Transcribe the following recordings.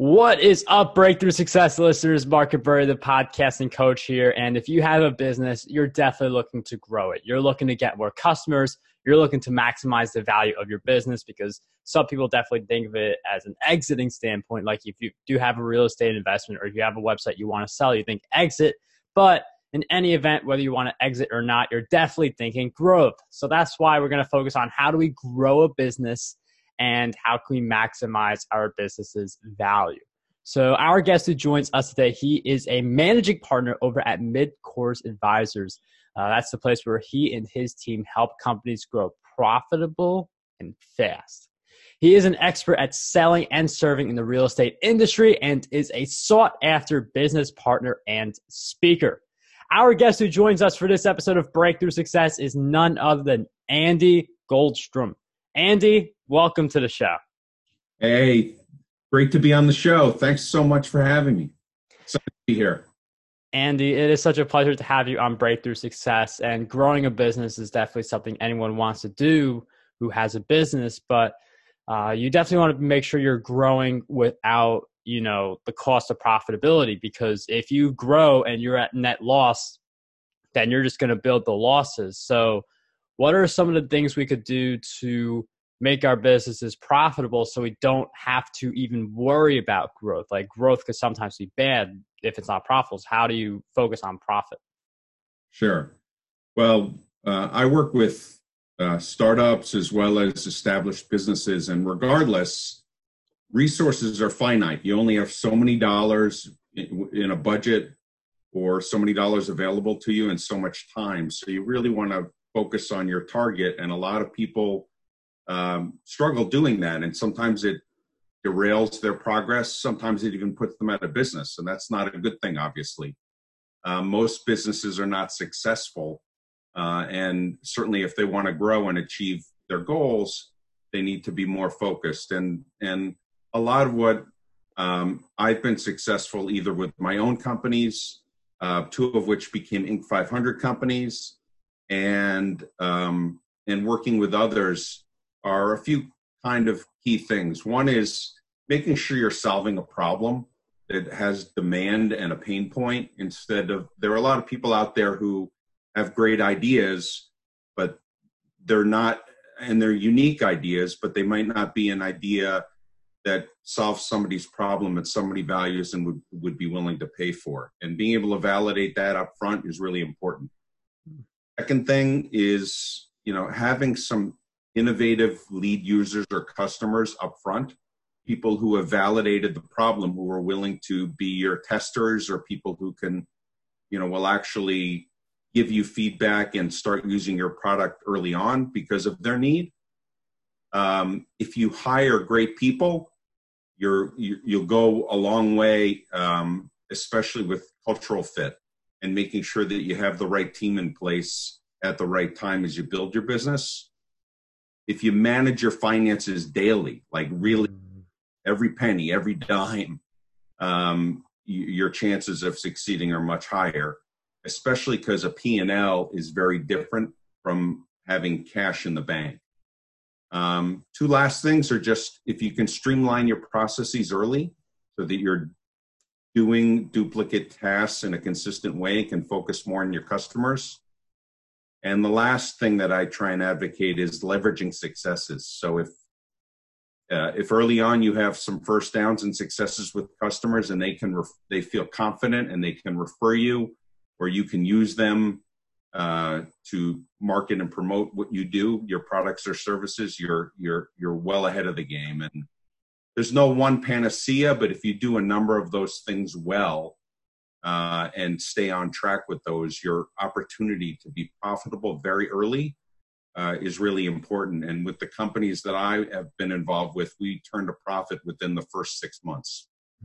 What is up, Breakthrough Success listeners? Mark Burry, the podcasting coach here. And if you have a business, you're definitely looking to grow it. You're looking to get more customers. You're looking to maximize the value of your business, because some people definitely think of it as an exiting standpoint. Like if you do have a real estate investment or if you have a website you want to sell, you think exit. But in any event, whether you want to exit or not, you're definitely thinking growth. So that's why we're going to focus on how do we grow a business and how can we maximize our business's value. So our guest who joins us today, he is a managing partner over at Midcourse Advisors. That's the place where he and his team help companies grow profitable and fast. He is an expert at selling and serving in the real estate industry and is a sought-after business partner and speaker. Our guest who joins us for this episode of Breakthrough Success is none other than Andy Goldstrom. Andy, welcome to the show. Hey, great to be on the show. Thanks so much for having me. Excited to be here. Andy, it is such a pleasure to have you on Breakthrough Success. And growing a business is definitely something anyone wants to do who has a business, but you definitely want to make sure you're growing without, the cost of profitability, because if you grow and you're at net loss, then you're just going to build the losses. So what are some of the things we could do to make our businesses profitable so we don't have to even worry about growth? Like growth could sometimes be bad if it's not profitable. So how do you focus on profit? Sure. Well, I work with startups as well as established businesses, and regardless, resources are finite. You only have so many dollars in a budget or so many dollars available to you and so much time. So you really want to focus on your target, and a lot of people struggle doing that, and sometimes it derails their progress. Sometimes it even puts them out of business, and that's not a good thing, obviously. Most businesses are not successful, and certainly if they want to grow and achieve their goals, they need to be more focused. And a lot of what I've been successful either with my own companies, two of which became Inc. 500 companies, and working with others are a few kind of key things. One is making sure you're solving a problem that has demand and a pain point, instead of, there are a lot of people out there who have great ideas, but they're not, and they're unique ideas, but they might not be an idea that solves somebody's problem that somebody values and would be willing to pay for. And being able to validate that up front is really important. Second thing is, having some innovative lead users or customers up front, people who have validated the problem, who are willing to be your testers, or people who can, will actually give you feedback and start using your product early on because of their need. If you hire great people, you'll go a long way, especially with cultural fit and making sure that you have the right team in place at the right time as you build your business. If you manage your finances daily, like really every penny, every dime, your chances of succeeding are much higher, especially because a P&L is very different from having cash in the bank. Two last things are just, if you can streamline your processes early so that you're doing duplicate tasks in a consistent way, can focus more on your customers. And the last thing that I try and advocate is leveraging successes. So if early on you have some first downs and successes with customers, and they feel confident and they can refer you, or you can use them to market and promote what you do, your products or services, you're well ahead of the game. And there's no one panacea, but if you do a number of those things well, and stay on track with those, your opportunity to be profitable very early is really important. And with the companies that I have been involved with, we turn to profit within the first 6 months.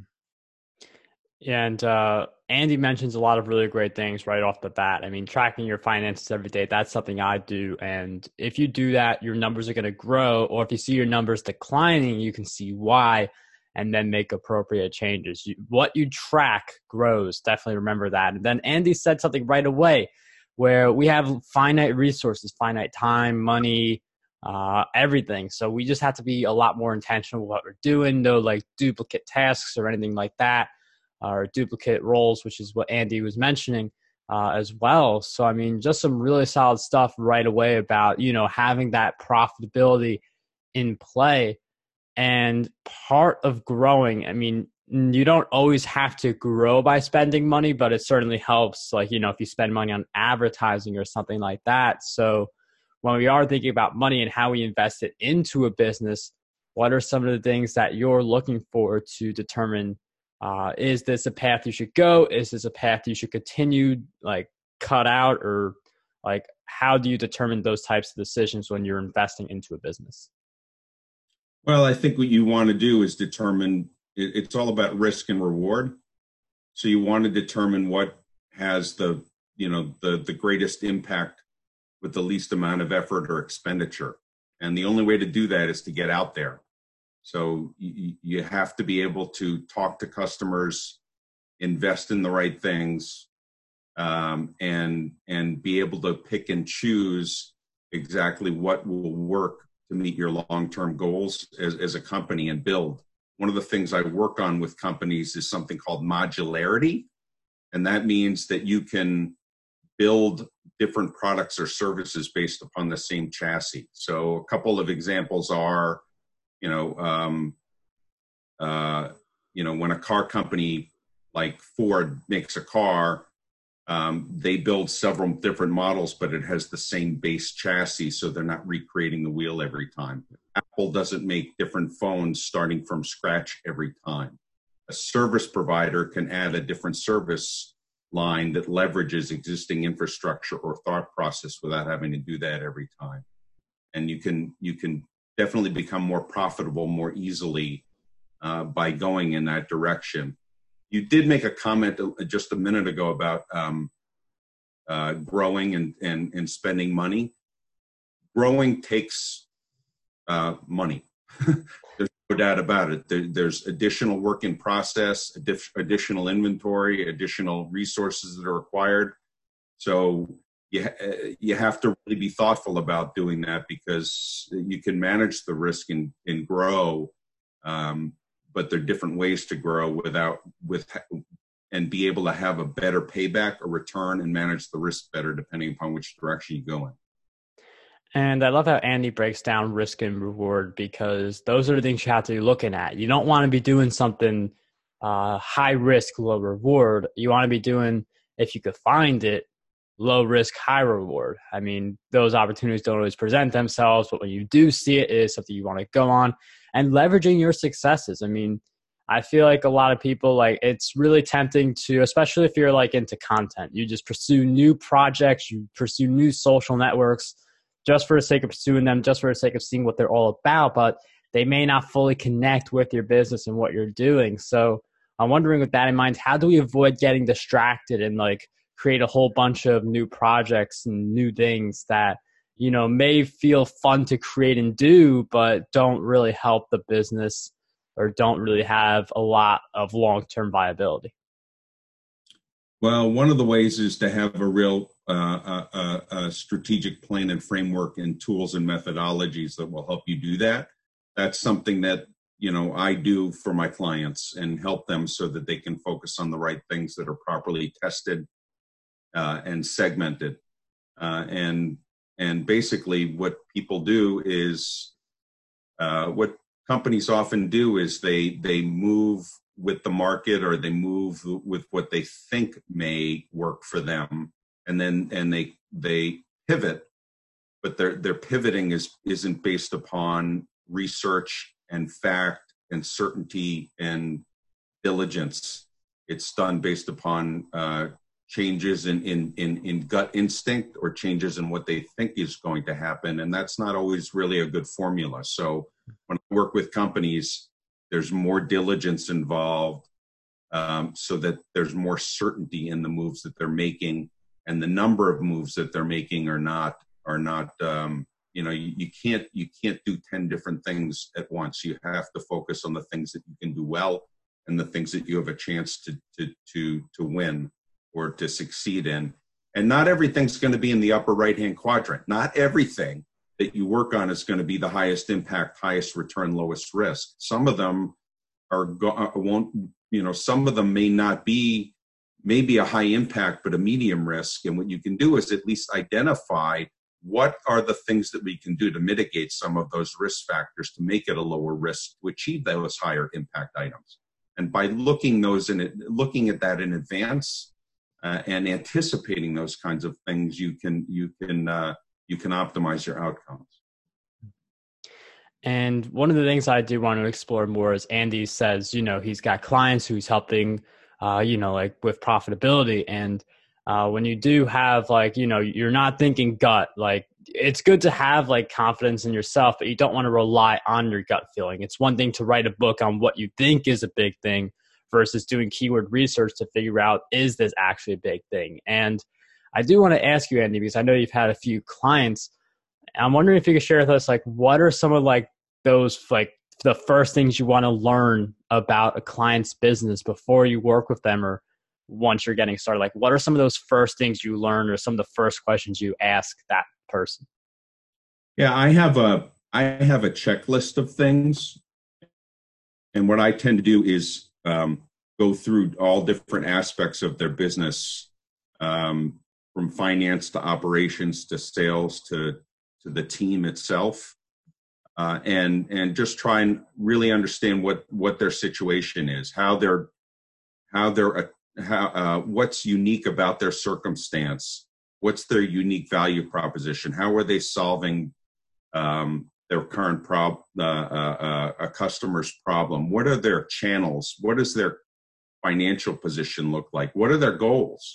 And Andy mentions a lot of really great things right off the bat. I mean, tracking your finances every day, that's something I do. And if you do that, your numbers are going to grow. Or if you see your numbers declining, you can see why and then make appropriate changes. What you track grows. Definitely remember that. And then Andy said something right away, where we have finite resources, finite time, money, everything. So we just have to be a lot more intentional with what we're doing. No like duplicate tasks or anything like that, or duplicate roles, which is what Andy was mentioning as well. So, I mean, just some really solid stuff right away about, having that profitability in play. And part of growing, I mean, you don't always have to grow by spending money, but it certainly helps, like, if you spend money on advertising or something like that. So when we are thinking about money and how we invest it into a business, what are some of the things that you're looking for to determine, is this a path you should go? Is this a path you should continue, like cut out, or like, how do you determine those types of decisions when you're investing into a business? Well, I think what you want to do is determine, it's all about risk and reward. So you want to determine what has the greatest impact with the least amount of effort or expenditure. And the only way to do that is to get out there. So you have to be able to talk to customers, invest in the right things, and be able to pick and choose exactly what will work to meet your long-term goals as a company and build. One of the things I work on with companies is something called modularity. And that means that you can build different products or services based upon the same chassis. So a couple of examples are, when a car company like Ford makes a car, they build several different models, but it has the same base chassis, so they're not recreating the wheel every time. Apple doesn't make different phones starting from scratch every time. A service provider can add a different service line that leverages existing infrastructure or thought process without having to do that every time. And you can definitely become more profitable more easily by going in that direction. You did make a comment just a minute ago about growing and spending money. Growing takes money. There's no doubt about it. There's additional work in process, additional inventory, additional resources that are required. So you have to really be thoughtful about doing that, because you can manage the risk and grow. But there are different ways to grow and be able to have a better payback or return and manage the risk better depending upon which direction you go in. And I love how Andy breaks down risk and reward, because those are the things you have to be looking at. You don't want to be doing something high risk, low reward. You want to be doing, if you could find it, low risk, high reward. I mean, those opportunities don't always present themselves, but when you do see it, it is something you want to go on. And leveraging your successes. I mean, I feel like a lot of people, like, it's really tempting to, especially if you're like into content, you just pursue new projects, you pursue new social networks just for the sake of pursuing them, just for the sake of seeing what they're all about, but they may not fully connect with your business and what you're doing. So I'm wondering, with that in mind, how do we avoid getting distracted and like create a whole bunch of new projects and new things that, may feel fun to create and do, but don't really help the business or don't really have a lot of long-term viability? Well, one of the ways is to have a real strategic plan and framework and tools and methodologies that will help you do that. That's something that, I do for my clients and help them so that they can focus on the right things that are properly tested and segmented. And basically what people do is, what companies often do is they move with the market, or they move with what they think may work for them. And they pivot, but their pivoting isn't based upon research and fact and certainty and diligence. It's done based upon changes in gut instinct, or changes in what they think is going to happen. And that's not always really a good formula. So when I work with companies, there's more diligence involved, so that there's more certainty in the moves that they're making, and the number of moves that they're making are not. You can't do 10 different things at once. You have to focus on the things that you can do well, and the things that you have a chance to win or to succeed in. And not everything's going to be in the upper right-hand quadrant. Not everything that you work on is going to be the highest impact, highest return, lowest risk. Some of them some of them may not be maybe a high impact, but a medium risk. And what you can do is at least identify what are the things that we can do to mitigate some of those risk factors to make it a lower risk to achieve those higher impact items. And by looking at that in advance and anticipating those kinds of things, you can optimize your outcomes. And one of the things I do want to explore more is Andy says, he's got clients who he's helping, like with profitability. And when you do have you're not thinking gut, like it's good to have like confidence in yourself, but you don't want to rely on your gut feeling. It's one thing to write a book on what you think is a big thing versus doing keyword research to figure out, is this actually a big thing? And I do want to ask you, Andy, because I know you've had a few clients. I'm wondering if you could share with us, like, what are some of like those, like the first things you want to learn about a client's business before you work with them, or once you're getting started? Like, what are some of those first things you learn, or some of the first questions you ask that person? Yeah, I have a checklist of things. And what I tend to do is go through all different aspects of their business, from finance to operations to sales to the team itself, and just try and really understand what their situation is, what's unique about their circumstance, what's their unique value proposition, how are they solving their current a customer's problem, what are their channels, what does their financial position look like, what are their goals,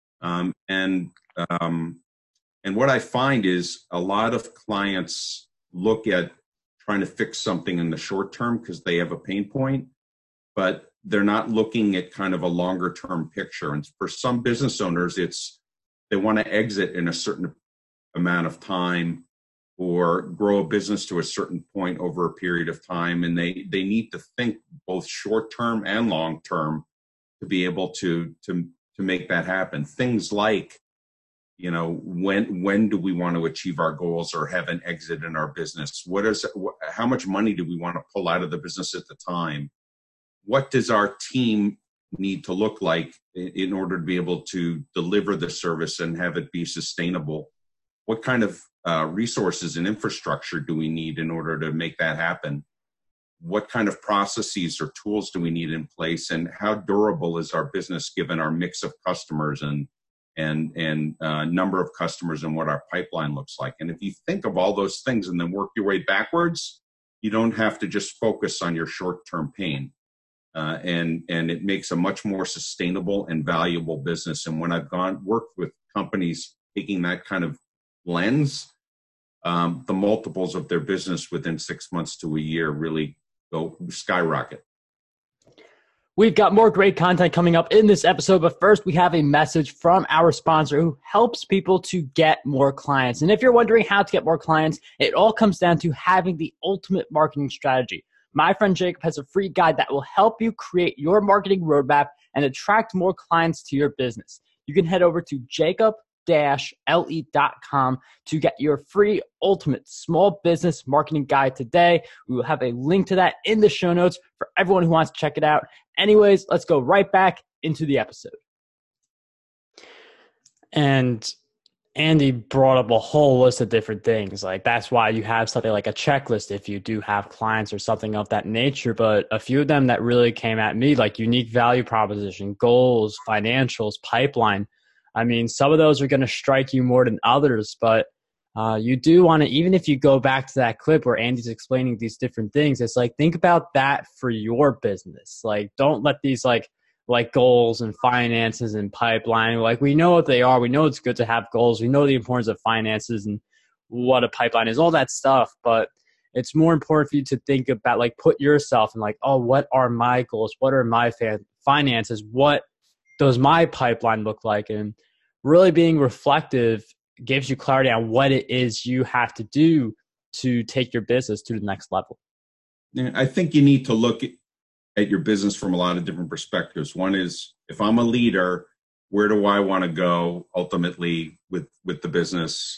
and what I find is a lot of clients look at trying to fix something in the short term because they have a pain point, but they're not looking at kind of a longer term picture. And for some business owners, they want to exit in a certain amount of time or grow a business to a certain point over a period of time. And they need to think both short term and long term to be able to make that happen. Things like, when do we want to achieve our goals or have an exit in our business? How much money do we want to pull out of the business at the time? What does our team need to look like in order to be able to deliver the service and have it be sustainable? What kind of resources and infrastructure do we need in order to make that happen? What kind of processes or tools do we need in place? And how durable is our business given our mix of customers and number of customers and what our pipeline looks like? And if you think of all those things and then work your way backwards, you don't have to just focus on your short-term pain. And it makes a much more sustainable and valuable business. And when I've worked with companies taking that kind of lens, the multiples of their business within 6 months to a year really go skyrocket. We've got more great content coming up in this episode, but first we have a message from our sponsor who helps people to get more clients. And if you're wondering how to get more clients, it all comes down to having the ultimate marketing strategy. My friend Jacob has a free guide that will help you create your marketing roadmap and attract more clients to your business. You can head over to jacob-le.com to get your free ultimate small business marketing guide today. We will have a link to that in the show notes for everyone who wants to check it out. Anyways, let's go right back into the episode. And Andy brought up a whole list of different things. Like, that's why you have something like a checklist if you do have clients or something of that nature. But a few of them that really came at me, like unique value proposition, goals, financials, pipeline. I mean, some of those are going to strike you more than others, but you do want to, even if you go back to that clip where Andy's explaining these different things, it's like, think about that for your business. Like, don't let these like goals and finances and pipeline, like, we know what they are. We know it's good to have goals. We know the importance of finances and what a pipeline is, all that stuff. But it's more important for you to think about, like, put yourself in like, oh, what are my goals? What are my finances? What does my pipeline look like? And really being reflective gives you clarity on what it is you have to do to take your business to the next level. I think you need to look at your business from a lot of different perspectives. One is, if I'm a leader, where do I want to go ultimately with the business?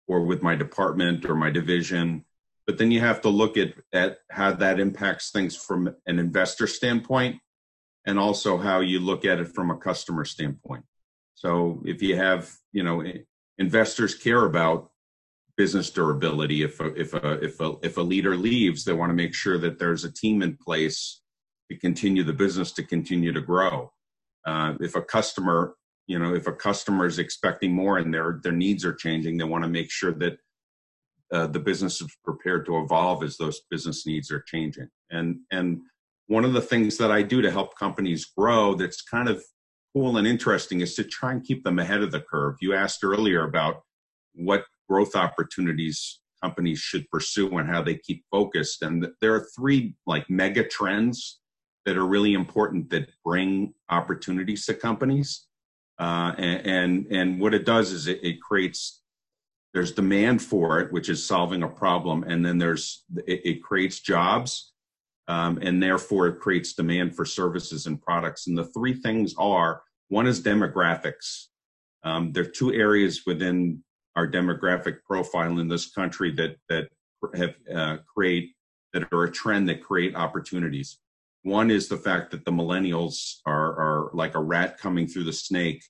or with my department or my division. But then you have to look at how that impacts things from an investor standpoint, and also how you look at it from a customer standpoint. So if you have, investors care about business durability. If a leader leaves, they want to make sure that there's a team in place to continue the business, to continue to grow. If a customer is expecting more and their needs are changing, they want to make sure that the business is prepared to evolve as those business needs are changing. And one of the things that I do to help companies grow that's kind of cool and interesting is to try and keep them ahead of the curve. You asked earlier about what growth opportunities companies should pursue and how they keep focused. And there are three mega trends that are really important that bring opportunities to companies. And what it does is there's demand for it, which is solving a problem. And then it creates jobs. And therefore it creates demand for services and products. And the three things one is demographics. There are two areas within our demographic profile in this country that are a trend that create opportunities. One is the fact that the millennials are like a rat coming through the snake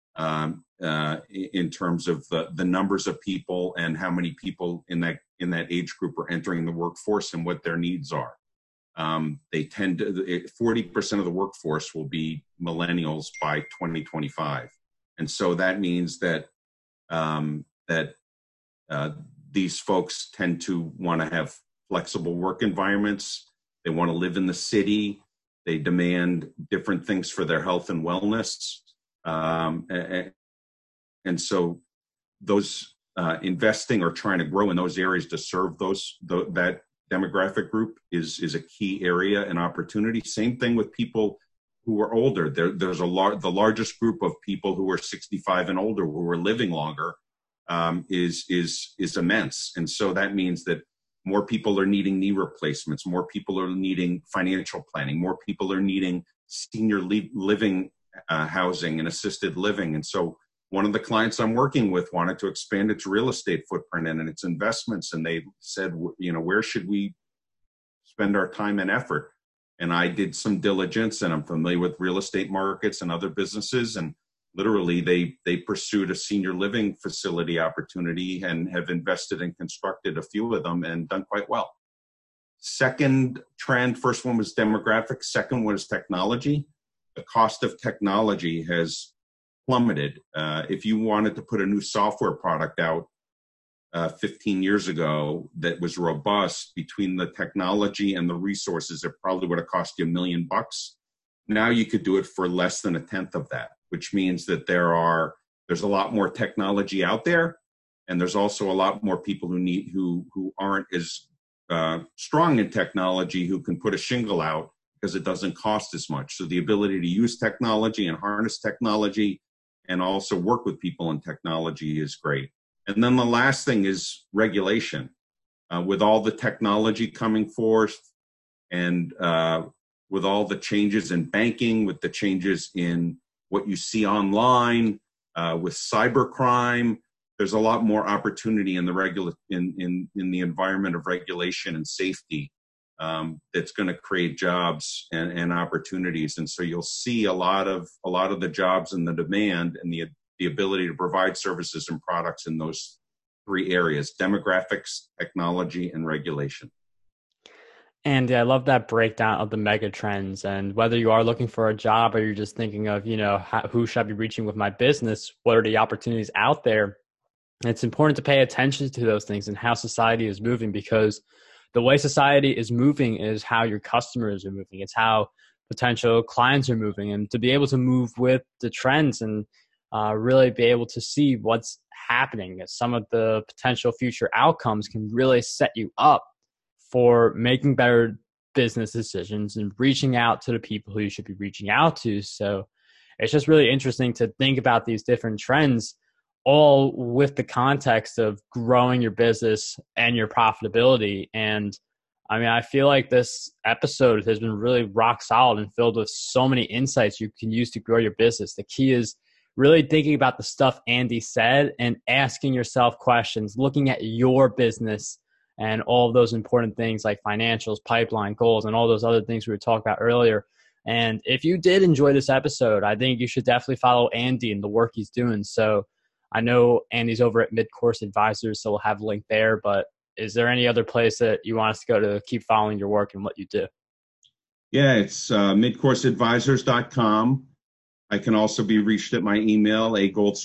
in terms of the numbers of people and how many people in that age group are entering the workforce and what their needs are. They tend to 40% of the workforce will be millennials by 2025, and so that means that these folks tend to want to have flexible work environments. They want to live in the city. They demand different things for their health and wellness, and so those investing or trying to grow in those areas to serve that demographic group is a key area and opportunity. Same thing with people who are older. There's the largest group of people who are 65 and older who are living longer is immense, and so that means that more people are needing knee replacements, more people are needing financial planning, more people are needing senior living housing and assisted living. And so one of the clients I'm working with wanted to expand its real estate footprint and its investments. And they said, where should we spend our time and effort? And I did some diligence, and I'm familiar with real estate markets and other businesses. And literally they pursued a senior living facility opportunity and have invested and constructed a few of them and done quite well. Second trend, first one was demographics. Second one is technology. The cost of technology has plummeted. If you wanted to put a new software product out 15 years ago that was robust, between the technology and the resources, it probably would have cost you $1 million. Now you could do it for less than 1/10 of that, which means that there's a lot more technology out there, and there's also a lot more people who aren't as strong in technology who can put a shingle out because it doesn't cost as much. So the ability to use technology and harness technology and also work with people in technology is great. And then the last thing is regulation. With all the technology coming forth and with all the changes in banking, with the changes in what you see online, with cybercrime, there's a lot more opportunity in the environment of regulation and safety that's going to create jobs and opportunities. And so you'll see a lot of the jobs and the demand and the ability to provide services and products in those three areas: demographics, technology, and regulation. And I love that breakdown of the mega trends. And whether you are looking for a job or you're just thinking of, who should I be reaching with my business? What are the opportunities out there? It's important to pay attention to those things and how society is moving, because the way society is moving is how your customers are moving. It's how potential clients are moving. And to be able to move with the trends and really be able to see what's happening, some of the potential future outcomes can really set you up for making better business decisions and reaching out to the people who you should be reaching out to. So it's just really interesting to think about these different trends, all with the context of growing your business and your profitability. And I mean, I feel like this episode has been really rock solid and filled with so many insights you can use to grow your business. The key is really thinking about the stuff Andy said and asking yourself questions, looking at your business and all of those important things like financials, pipeline, goals, and all those other things we were talking about earlier. And if you did enjoy this episode, I think you should definitely follow Andy and the work he's doing. So I know Andy's over at Midcourse Advisors, so we'll have a link there. But is there any other place that you want us to go to keep following your work and what you do? Yeah, it's midcourseadvisors.com. I can also be reached at my email,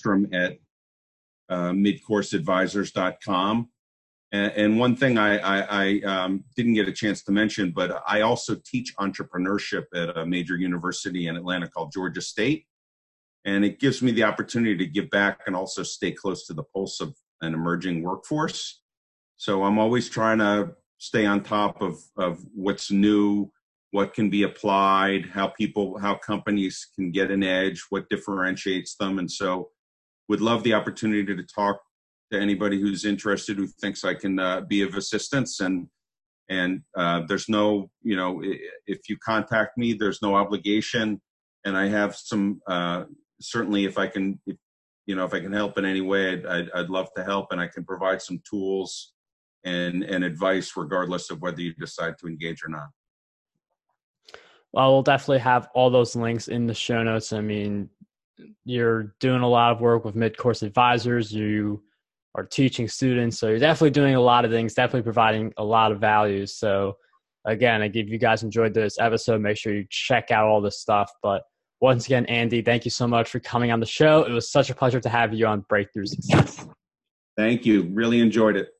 agoldstrom@midcourseadvisors.com. And one thing I didn't get a chance to mention, but I also teach entrepreneurship at a major university in Atlanta called Georgia State. And it gives me the opportunity to give back and also stay close to the pulse of an emerging workforce. So I'm always trying to stay on top of what's new, what can be applied, how companies can get an edge, what differentiates them. And so would love the opportunity to talk to anybody who's interested, who thinks I can be of assistance. And there's no, if you contact me, there's no obligation. And I have some, certainly if I can help in any way, I'd love to help, and I can provide some tools and advice regardless of whether you decide to engage or not. Well, we'll definitely have all those links in the show notes. I mean, you're doing a lot of work with Midcourse Advisors. You are teaching students. So you're definitely doing a lot of things, definitely providing a lot of value. So again, if you guys enjoyed this episode, make sure you check out all this stuff. But once again, Andy, thank you so much for coming on the show. It was such a pleasure to have you on Breakthrough Success. Thank you. Really enjoyed it.